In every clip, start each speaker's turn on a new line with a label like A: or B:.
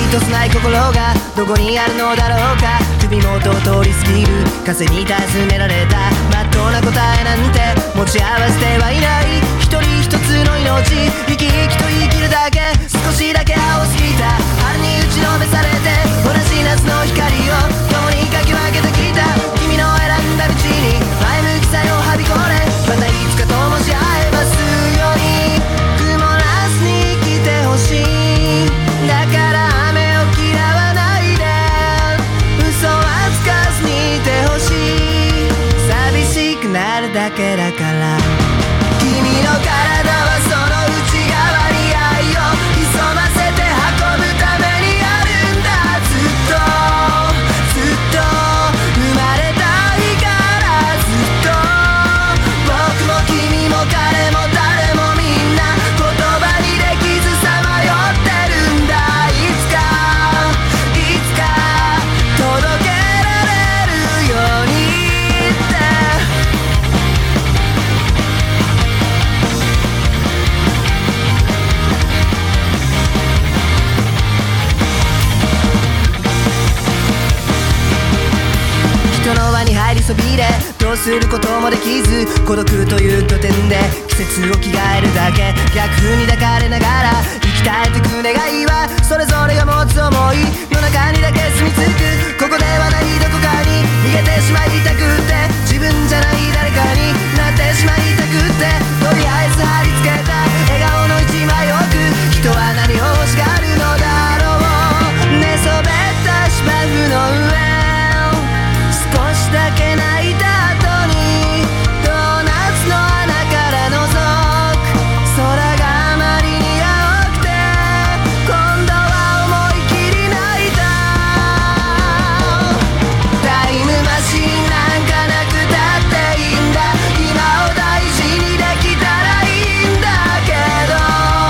A: とすない心がどこにあるのだろうか。首元を通り過ぎる風に尋ねられたまっとうな答えなんて持ち合わせてはいない。一人一つの命生き生きと生きるだけ。少しだけ青すぎた春に打ちのめされて同じ夏の光を共にかき分けてきた。君の選んだ道に前向きさよはびこれ。またいつかともし会えますように曇らずに来てほしい。だから雨を嫌わないで嘘はつかずにいてほしい。寂しくなるだけだから君の体はその内側に愛を潜ませて運ぶためにあるんだ。ずっとずっと生まれた日からずっと僕も君も彼も誰もみんな言葉にできずさまよってるんだ。いつか届けられるようにって人の輪に入りそびれどうすることもできず孤独という拠点で季節を着替えるだけ。逆風に抱かれながら生き絶えてく願いはそれぞれが持つ想いの中にだけ住み着く。ここではないどこかに逃げてしまいたくって自分じゃない誰かになってしまいたくってとりあえず貼り付けた笑顔の一枚奥人は何を欲しがるのだろう。寝そべった芝生の上少しだけ泣いた後にドーナツの穴から覗く空があまりに青くて今度は思い切り泣いた。タイムマシンなんかなくたっていいんだ。今を大事にできたらいいんだけど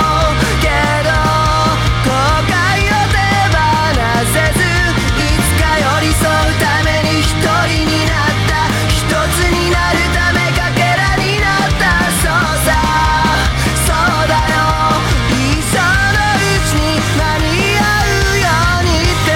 A: 後悔を手放せずいつか寄り添うために一人になった一つになるためかけらになった。そうさそうだよいっそのうちに間に合うようにって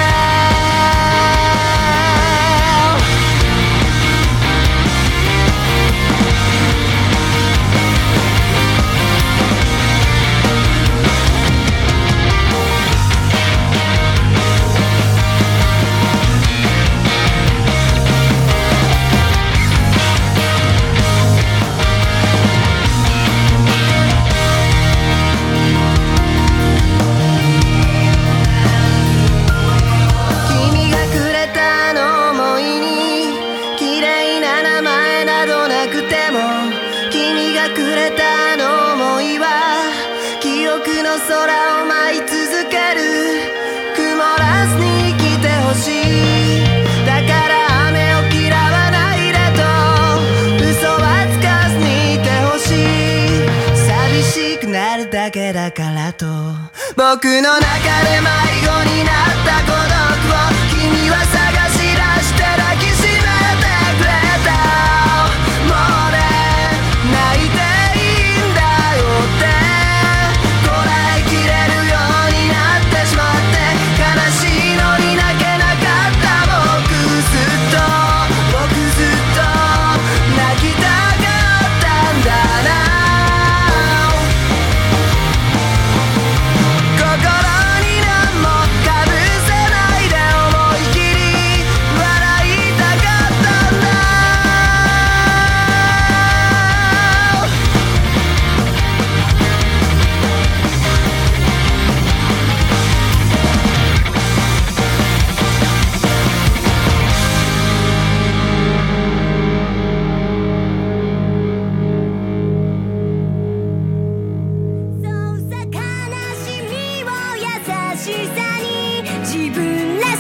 A: 君がくれたあの想いに綺麗な名前などなくても君がくれたあの想いは記憶の空を舞い続ける。曇らずに生きてほしい。だから雨を嫌わないでと嘘はつかずにいてほしい。寂しくなるだけだからと僕の中で迷子に